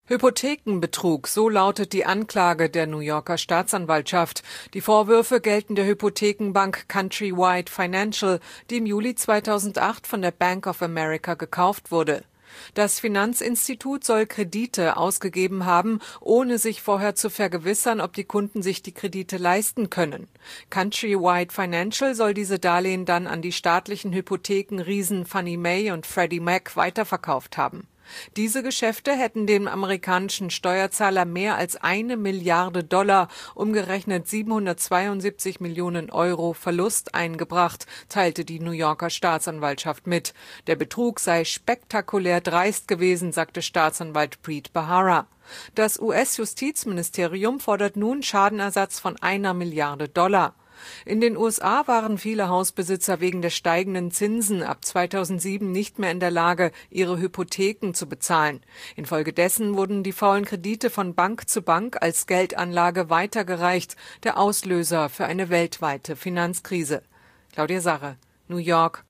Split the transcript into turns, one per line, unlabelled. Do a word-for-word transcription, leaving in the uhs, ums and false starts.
Hypothekenbetrug, so lautet die Anklage der New Yorker Staatsanwaltschaft. Die Vorwürfe gelten der Hypothekenbank Countrywide Financial, die im Juli zweitausendacht von der Bank of America gekauft wurde. Das Finanzinstitut soll Kredite ausgegeben haben, ohne sich vorher zu vergewissern, ob die Kunden sich die Kredite leisten können. Countrywide Financial soll diese Darlehen dann an die staatlichen Hypothekenriesen Fannie Mae und Freddie Mac weiterverkauft haben. Diese Geschäfte hätten dem amerikanischen Steuerzahler mehr als eine Milliarde Dollar, umgerechnet siebenhundertzweiundsiebzig Millionen Euro Verlust eingebracht, teilte die New Yorker Staatsanwaltschaft mit. Der Betrug sei spektakulär dreist gewesen, sagte Staatsanwalt Preet Bharara. Das U S-Justizministerium fordert nun Schadenersatz von einer Milliarde Dollar. In den U S A waren viele Hausbesitzer wegen der steigenden Zinsen ab zweitausendsieben nicht mehr in der Lage, ihre Hypotheken zu bezahlen. Infolgedessen wurden die faulen Kredite von Bank zu Bank als Geldanlage weitergereicht, der Auslöser für eine weltweite Finanzkrise. Claudia Sarre, New York.